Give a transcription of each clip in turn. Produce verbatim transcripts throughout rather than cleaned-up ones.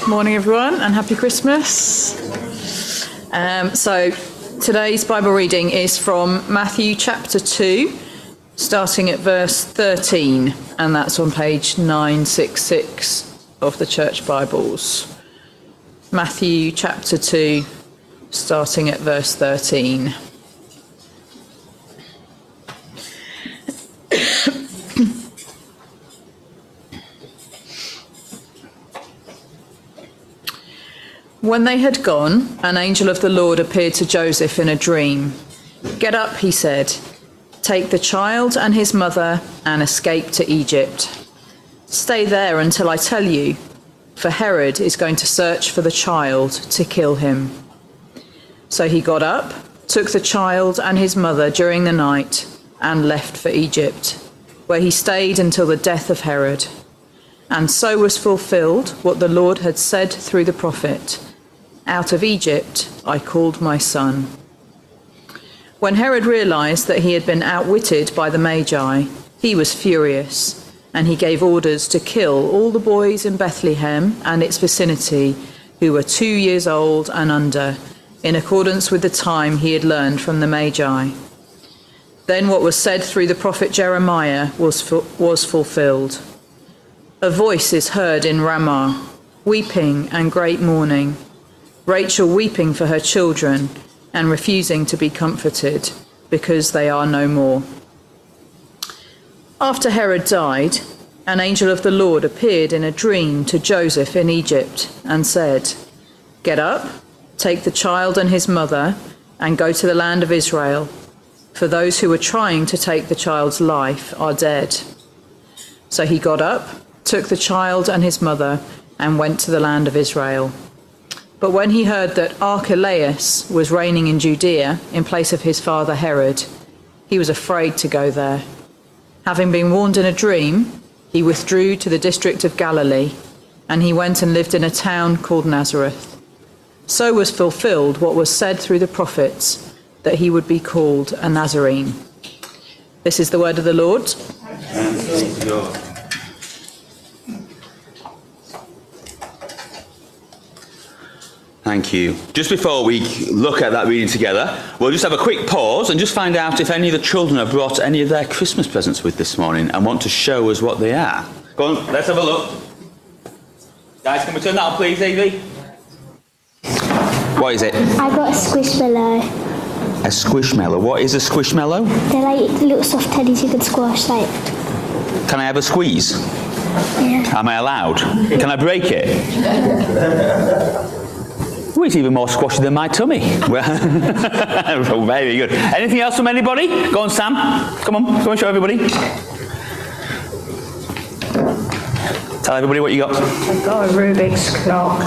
Morning everyone and happy Christmas. Um, so today's Bible reading is from Matthew chapter two, starting at verse thirteen, and that's on page nine sixty-six of the Church Bibles. Matthew chapter two, starting at verse thirteen. When they had gone, an angel of the Lord appeared to Joseph in a dream. "Get up," he said, "take the child and his mother and escape to Egypt. Stay there until I tell you, for Herod is going to search for the child to kill him." So he got up, took the child and his mother during the night, and left for Egypt, where he stayed until the death of Herod. And so was fulfilled what the Lord had said through the prophet, "Out of Egypt I called my son." When Herod realized that he had been outwitted by the Magi, he was furious, and he gave orders to kill all the boys in Bethlehem and its vicinity who were two years old and under, in accordance with the time he had learned from the Magi. Then what was said through the prophet Jeremiah was, fu- was fulfilled. "A voice is heard in Ramah, weeping and great mourning, Rachel weeping for her children and refusing to be comforted, because they are no more." After Herod died, an angel of the Lord appeared in a dream to Joseph in Egypt and said, "Get up, take the child and his mother, and go to the land of Israel, for those who were trying to take the child's life are dead." So he got up, took the child and his mother, and went to the land of Israel. But when he heard that Archelaus was reigning in Judea in place of his father Herod, he was afraid to go there. Having been warned in a dream, he withdrew to the district of Galilee, and he went and lived in a town called Nazareth. So was fulfilled what was said through the prophets, that he would be called a Nazarene. This is the word of the Lord. Thank you. Just before we look at that reading together, we'll just have a quick pause and just find out if any of the children have brought any of their Christmas presents with this morning and want to show us what they are. Go on, let's have a look. Guys, can we turn that on, please, Evie? What is it? I got a squishmallow. A squishmallow. What is a squishmallow? They're like little soft teddies you can squash, like. Can I have a squeeze? Yeah. Am I allowed? Can I break it? Oh, it's even more squashy than my tummy. Well, very good. Anything else from anybody? Go on, Sam. Come on, come and show everybody. Tell everybody what you got. I got a Rubik's clock.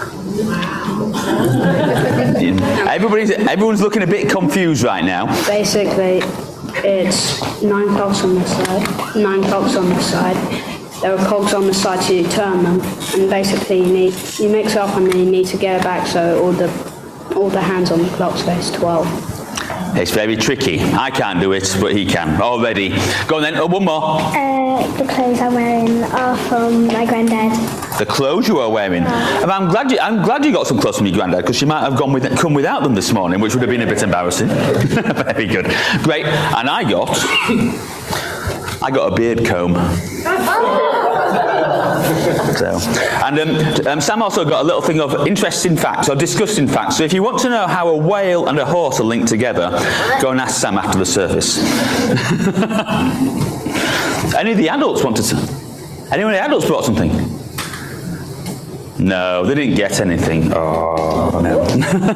Everybody's, everyone's looking a bit confused right now. Basically, it's nine clocks on the side, nine clocks on the side. There are cogs on the side, so you turn them, and basically you need you mix it up, and then you need to get it back so all the all the hands on the clock face twelve. It's very tricky. I can't do it, but he can already. Go on then. Oh, one more. Uh, the clothes I'm wearing are from my granddad. The clothes you are wearing. And I'm glad you. I'm glad you got some clothes from your granddad, because she might have gone with come without them this morning, which would have been a bit embarrassing. Very good. Great. And I got. I got a beard comb. So, and um, um, Sam also got a little thing of interesting facts or disgusting facts. So if you want to know how a whale and a horse are linked together, go and ask Sam after the service. Any of the adults wanted to? Anyone of the adults brought something? No, they didn't get anything. Oh, no.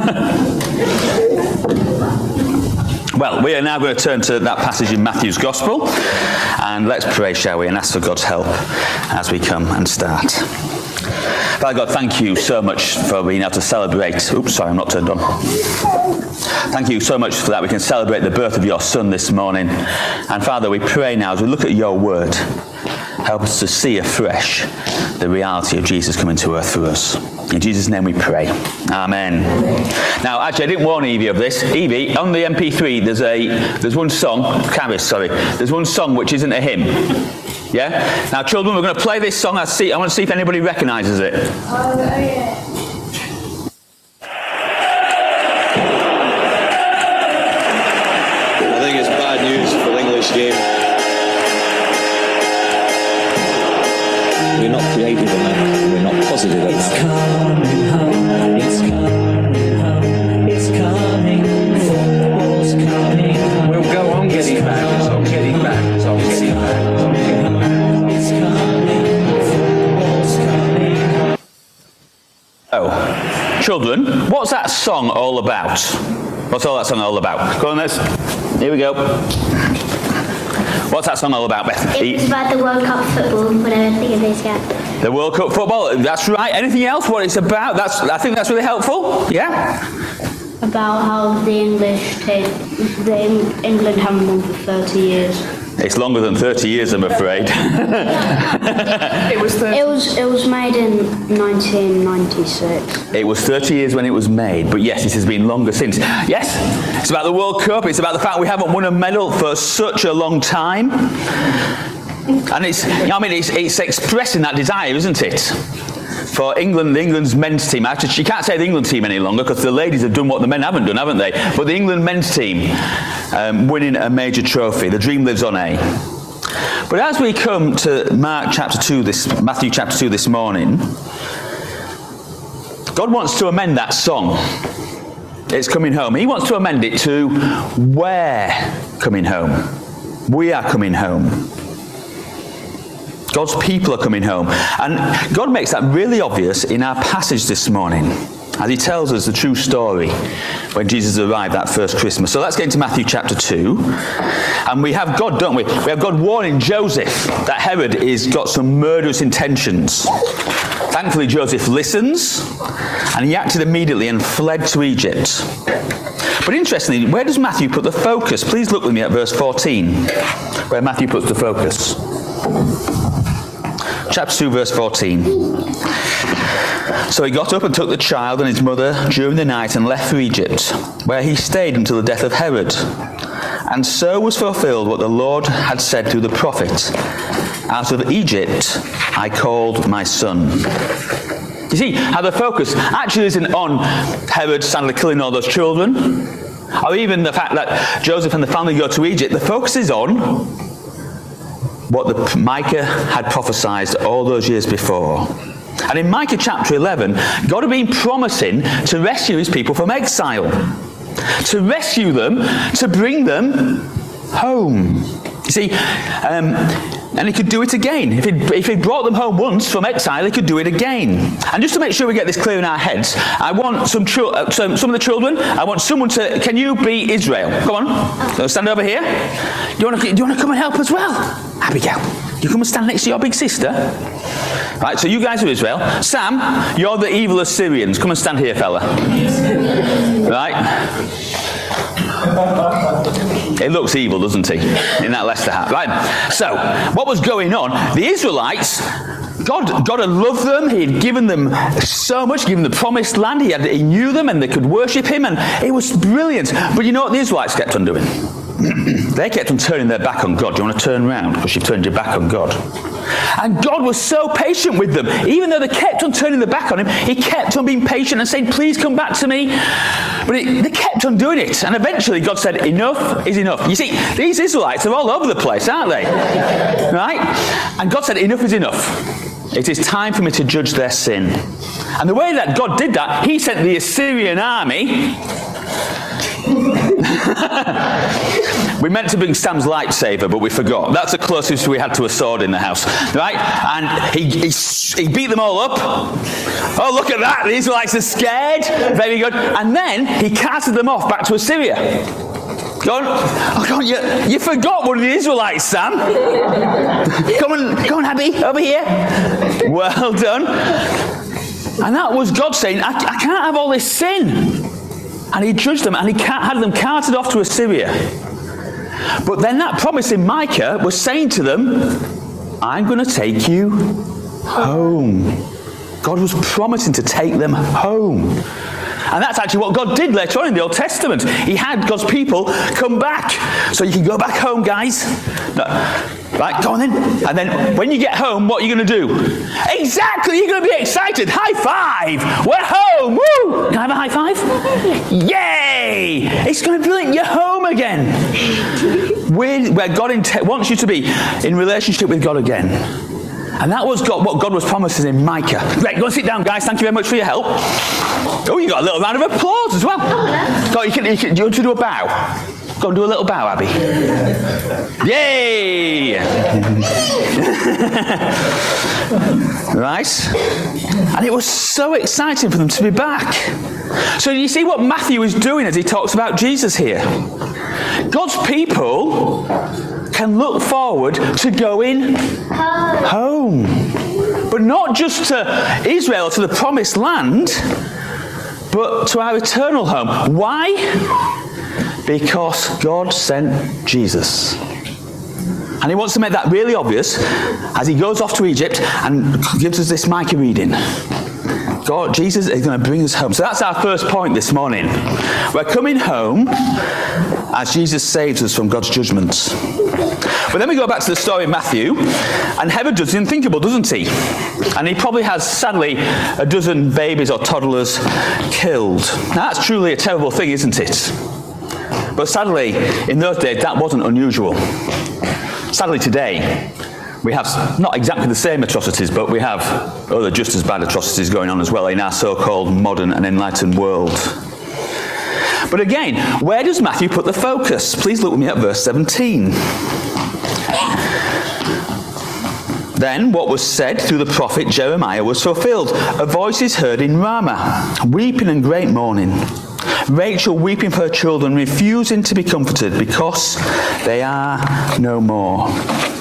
Well, we are now going to turn to that passage in Matthew's Gospel, and let's pray, shall we, and ask for God's help as we come and start. Father God, thank you so much for being able to celebrate. Oops, sorry, I'm not turned on. Thank you so much for that. We can celebrate the birth of your Son this morning. And Father, we pray now as we look at your word, help us to see afresh the reality of Jesus coming to earth for us. In Jesus' name we pray. Amen. Now, actually, I didn't warn Evie of this. Evie, on the M P three, there's a there's one song, Caris, sorry, there's one song which isn't a hymn. Yeah? Now, children, we're going to play this song. I see. I want to see if anybody recognises it. positive about It's it. coming home, it's coming home, it's coming, football's coming home. We'll go on getting back, so getting back, so getting back. It's coming, football's coming home. Oh, children, what's that song all about? What's all that song all about? Go on, let's. Here we go. What's that song all about, Beth? It was about the World Cup football, whatever I think of this guy. The World Cup football. That's right. Anything else? What it's about? That's. I think that's really helpful. Yeah. About how the English take, the Eng- England haven't won for thirty years. It's longer than thirty years, I'm afraid. It was the It was it was made in nineteen ninety-six. It was thirty years when it was made, but yes, it has been longer since. Yes, it's about the World Cup. It's about the fact we haven't won a medal for such a long time. And it's, I mean, it's, it's expressing that desire, isn't it? For England, England's men's team. Actually, you can't say the England team any longer because the ladies have done what the men haven't done, haven't they? But the England men's team um, winning a major trophy. The dream lives on, eh? But as we come to Mark chapter two, this Matthew chapter two this morning, God wants to amend that song. It's coming home. He wants to amend it to we're coming home. We are coming home. God's people are coming home. And God makes that really obvious in our passage this morning, as he tells us the true story when Jesus arrived that first Christmas. So let's get into Matthew chapter two. And we have God, don't we? We have God warning Joseph that Herod is got some murderous intentions. Thankfully, Joseph listens, and he acted immediately and fled to Egypt. But interestingly, where does Matthew put the focus? Please look with me at verse fourteen, where Matthew puts the focus. Chapter two, verse fourteen. So he got up and took the child and his mother during the night and left for Egypt, where he stayed until the death of Herod. And so was fulfilled what the Lord had said through the prophet, out of Egypt I called my son. You see how the focus actually isn't on Herod sadly killing all those children, or even the fact that Joseph and the family go to Egypt. The focus is on what the Micah had prophesied all those years before. And in Micah chapter eleven, God had been promising to rescue his people from exile, to rescue them, to bring them home. You see, um, and he could do it again. If he if he brought them home once from exile, he could do it again. And just to make sure we get this clear in our heads, I want some chil- uh, some, some of the children, I want someone to, can you be Israel? Come on, so stand over here. Do you want to, do you want to come and help as well? Abigail, you come and stand next to your big sister. Right, so you guys are Israel. Sam, you're the evil Assyrians. Come and stand here, fella. Right? It looks evil, doesn't he? In that Leicester hat. Right. So, what was going on? The Israelites, God, God had loved them. He had given them so much, given them the promised land. He, had, he knew them and they could worship him, and it was brilliant. But you know what the Israelites kept on doing? They kept on turning their back on God. Do you want to turn around? Because you've turned your back on God. And God was so patient with them. Even though they kept on turning their back on him, he kept on being patient and saying, please come back to me. But it, they kept on doing it. And eventually God said, enough is enough. You see, these Israelites are all over the place, aren't they? Right? And God said, enough is enough. It is time for me to judge their sin. And the way that God did that, he sent the Assyrian army. We meant to bring Sam's lightsaber, but we forgot. That's the closest we had to a sword in the house, right? And he, he, he beat them all up. Oh, look at that. The Israelites are scared. Very good. And then he carted them off back to Assyria. Go on. Oh, go on. You, you forgot one of the Israelites, Sam. Come on, come on, Abby, over here. Well done. And that was God saying, I, I can't have all this sin. And he judged them, and he had them carted off to Assyria. But then that promise in Micah was saying to them, I'm going to take you home. God was promising to take them home. And that's actually what God did later on in the Old Testament. He had God's people come back. So you can go back home, guys. No. Right, go on then. And then when you get home, what are you going to do? Exactly, you're going to be excited. High five. We're home. Woo! Can I have a high five? Yay! It's going to be brilliant. You're home again. Where, where God int- wants you to be, in relationship with God again. And that was God, what God was promising in Micah. Right, go and sit down, guys. Thank you very much for your help. Oh, you got a little round of applause as well. Go, you can, you can, do you want to do a bow? Go and do a little bow, Abby. Yay! Right? And it was so exciting for them to be back. So you see what Matthew is doing as he talks about Jesus here. God's people can look forward to going home. But not just to Israel, to the promised land, but to our eternal home. Why? Because God sent Jesus. And he wants to make that really obvious as he goes off to Egypt and gives us this Micah reading. God, Jesus is going to bring us home. So that's our first point this morning. We're coming home as Jesus saves us from God's judgment. But then we go back to the story of Matthew, and Herod does the unthinkable, doesn't he? And he probably has, sadly, a dozen babies or toddlers killed. Now that's truly a terrible thing, isn't it? But sadly, in those days, that wasn't unusual. Sadly today, we have not exactly the same atrocities, but we have other just as bad atrocities going on as well in our so-called modern and enlightened world. But again, where does Matthew put the focus? Please look with me at verse seventeen. Then what was said through the prophet Jeremiah was fulfilled. A voice is heard in Ramah, weeping and great mourning. Rachel weeping for her children, refusing to be comforted because they are no more.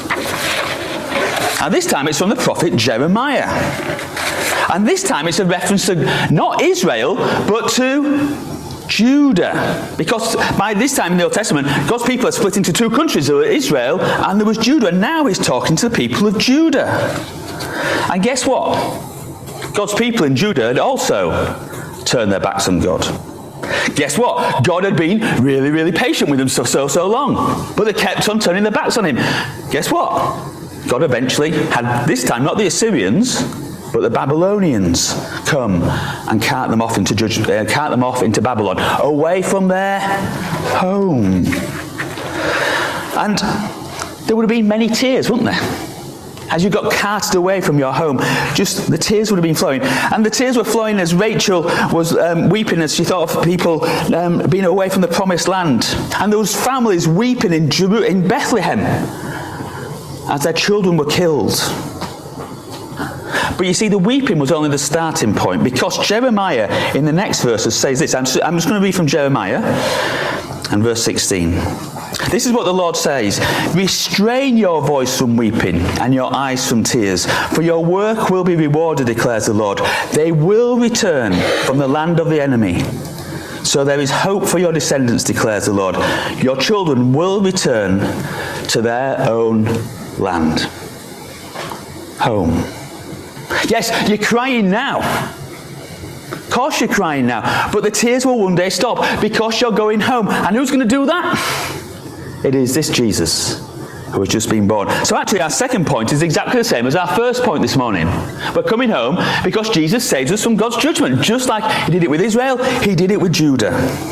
And this time it's from the prophet Jeremiah. And this time it's a reference to not Israel, but to Judah. Because by this time in the Old Testament, God's people are split into two countries. There was Israel and there was Judah. And now he's talking to the people of Judah. And guess what? God's people in Judah had also turned their backs on God. Guess what? God had been really, really patient with them so, so, so long. But they kept on turning their backs on him. Guess what? God eventually had, this time, not the Assyrians, but the Babylonians come and cart them off into judge, uh, cart them off into Babylon, away from their home. And there would have been many tears, wouldn't there? As you got carted away from your home, just the tears would have been flowing. And the tears were flowing as Rachel was um, weeping as she thought of people um, being away from the promised land. And there was families weeping in, Jeru- in Bethlehem as their children were killed. But you see, the weeping was only the starting point, because Jeremiah in the next verses says this. I'm just, I'm just going to read from Jeremiah and verse sixteen. This is what the Lord says. Restrain your voice from weeping and your eyes from tears, for your work will be rewarded, declares the Lord. They will return from the land of the enemy. So there is hope for your descendants, declares the Lord. Your children will return to their own land. Home. Yes, you're crying now. Of course you're crying now. But the tears will one day stop because you're going home. And who's going to do that? It is this Jesus who has just been born. So actually our second point is exactly the same as our first point this morning. We're coming home because Jesus saves us from God's judgment. Just like he did it with Israel, he did it with Judah.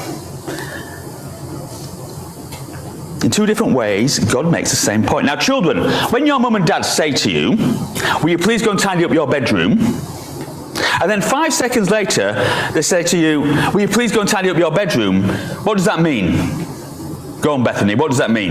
In two different ways, God makes the same point. Now children, when your mum and dad say to you, will you please go and tidy up your bedroom? And then five seconds later, they say to you, will you please go and tidy up your bedroom? What does that mean? Go on, Bethany, what does that mean?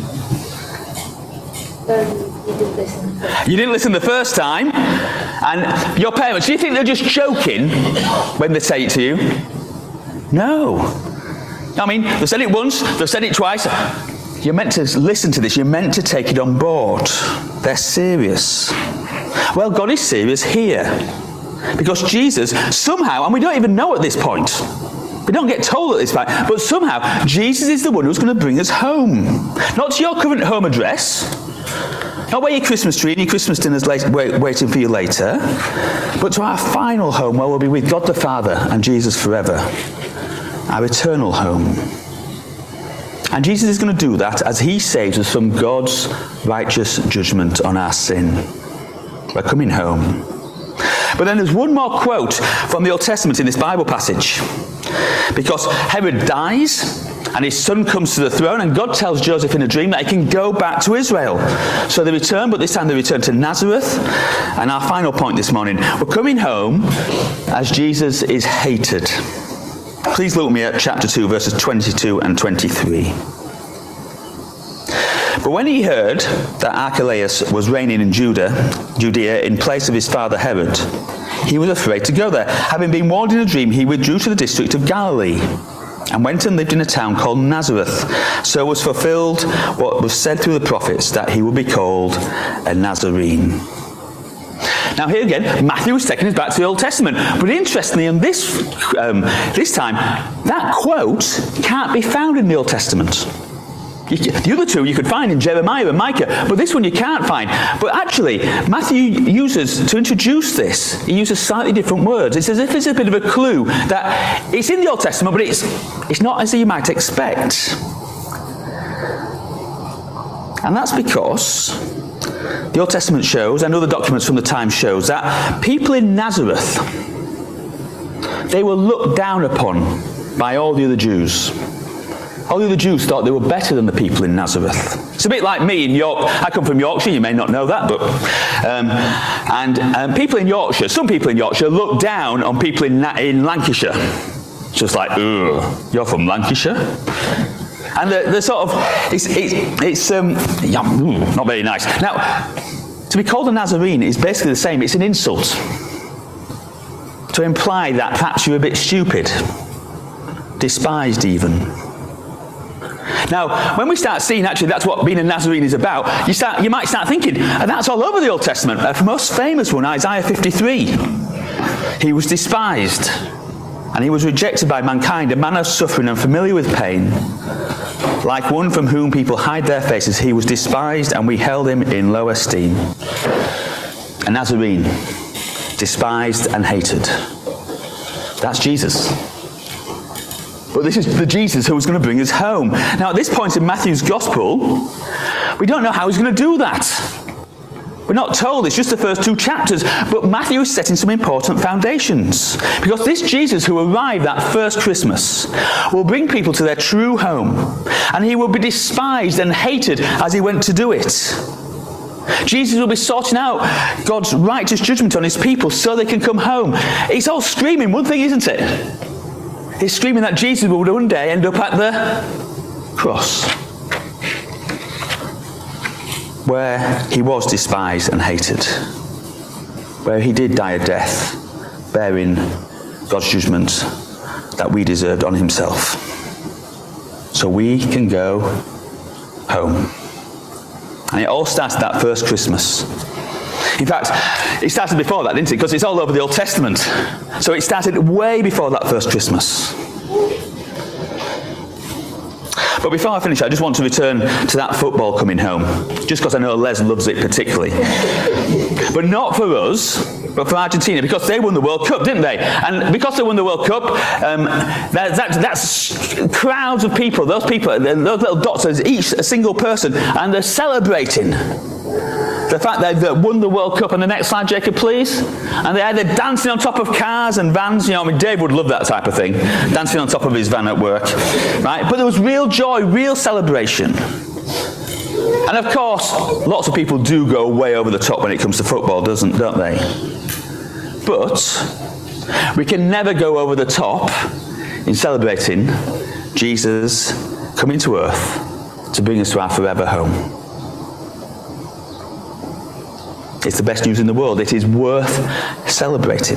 Um, you didn't listen. You didn't listen the first time. And your parents, do you think they're just joking when they say it to you? No. I mean, they've said it once, they've said it twice. You're meant to listen to this, you're meant to take it on board. They're serious. Well, God is serious here. Because Jesus, somehow, and we don't even know at this point, we don't get told at this point, but somehow Jesus is the one who's going to bring us home. Not to your current home address, not where your Christmas tree and your Christmas dinner's late, wait, waiting for you later, but to our final home where we'll be with God the Father and Jesus forever. Our eternal home. And Jesus is going to do that as he saves us from God's righteous judgment on our sin. We're coming home. But then there's one more quote from the Old Testament in this Bible passage. Because Herod dies, And his son comes to the throne, and God tells Joseph in a dream that he can go back to Israel. So they return, but this time they return to Nazareth. And our final point this morning, we're coming home as Jesus is hated. Please look with me at chapter two, verses twenty-two and twenty-three. But when he heard that Archelaus was reigning in Judah, Judea in place of his father Herod, he was afraid to go there. Having been warned in a dream, he withdrew to the district of Galilee and went and lived in a town called Nazareth. So was fulfilled what was said through the prophets, that he would be called a Nazarene. Now here again, Matthew is taking us back to the Old Testament. But interestingly, in this, um, this time, that quote can't be found in the Old Testament. The other two you could find in Jeremiah and Micah, but this one you can't find. But actually, Matthew uses, to introduce this, he uses slightly different words. It's as if it's a bit of a clue that it's in the Old Testament, but it's, it's not as you might expect. And that's because the Old Testament shows, and other documents from the time shows, that people in Nazareth, they were looked down upon by all the other Jews. All the other Jews thought they were better than the people in Nazareth. It's a bit like me in York. I come from Yorkshire, you may not know that, but um, and um, people in Yorkshire, some people in Yorkshire look down on people in, in Lancashire. Just like, ugh, you're from Lancashire? And the, the sort of, it's, it's, it's um, yeah, not very nice. Now, to be called a Nazarene is basically the same. It's an insult to imply that perhaps you're a bit stupid, despised even. Now, when we start seeing actually that's what being a Nazarene is about, you start, you might start thinking, and that's all over the Old Testament. The most famous one, Isaiah fifty-three. He was despised, and he was rejected by mankind, a man of suffering and familiar with pain. Like one from whom people hide their faces, he was despised, and we held him in low esteem. A Nazarene, despised and hated. That's Jesus. But this is the Jesus who was going to bring us home. Now, at this point in Matthew's Gospel, we don't know how he's going to do that. We're not told, it's just the first two chapters, but Matthew is setting some important foundations. Because this Jesus who arrived that first Christmas will bring people to their true home, and he will be despised and hated as he went to do it. Jesus will be sorting out God's righteous judgment on his people so they can come home. It's all screaming one thing, isn't it? It's screaming that Jesus will one day end up at the cross, where he was despised and hated, where he did die a death, bearing God's judgment that we deserved on himself, so we can go home. And it all started that first Christmas. In fact, it started before that, didn't it? Because it's all over the Old Testament. So it started way before that first Christmas. But before I finish, I just want to return to that football coming home, just because I know Les loves it particularly. But not for us, but for Argentina, because they won the World Cup, didn't they? And because they won the World Cup, um, that, that, that's crowds of people, those people, those little dots, each a single person, and they're celebrating the fact that they've won the World Cup. And the next slide, Jacob, please. And they're either dancing on top of cars and vans. You know, I mean, Dave would love that type of thing, dancing on top of his van at work, right? But there was real joy, real celebration. And of course, lots of people do go way over the top when it comes to football, doesn't, don't they? But we can never go over the top in celebrating Jesus coming to earth to bring us to our forever home. It's the best news in the world. It is worth celebrating.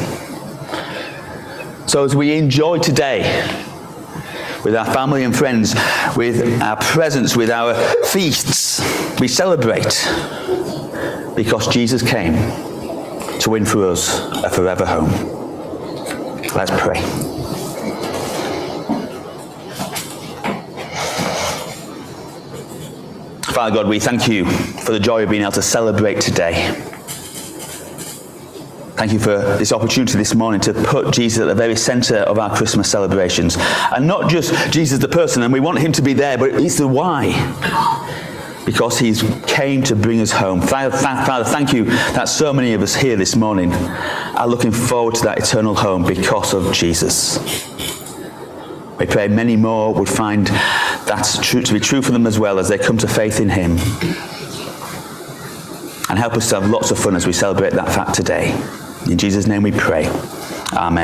So as we enjoy today with our family and friends, with our presents, with our feasts, we celebrate because Jesus came to win for us a forever home. Let's pray. Father God, we thank you for the joy of being able to celebrate today. Thank you for this opportunity this morning to put Jesus at the very centre of our Christmas celebrations. And not just Jesus the person, and we want him to be there, but it's the why. Because he came to bring us home. Father, thank you that so many of us here this morning are looking forward to that eternal home because of Jesus. We pray many more would find that's true, to be true for them as well as they come to faith in him. And help us to have lots of fun as we celebrate that fact today. In Jesus' name we pray. Amen.